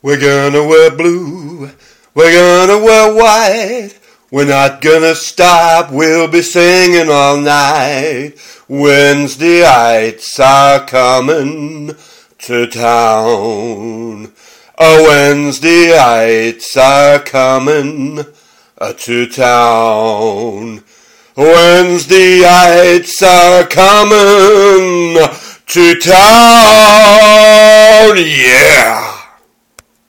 We're gonna wear blue, we're gonna wear white. We're not gonna stop, we'll be singing all night. Wednesdayites are coming to town. Wednesdayites are coming to town. Wednesdayites are coming to town, yeah!